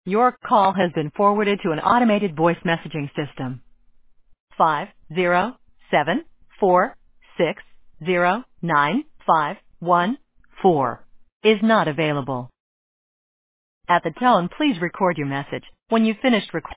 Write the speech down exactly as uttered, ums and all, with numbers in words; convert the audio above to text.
Your call has been forwarded to an automated voice messaging system. Five zero seven four six zero nine five one four is not available. At the tone, please record your message. When you've finished recording,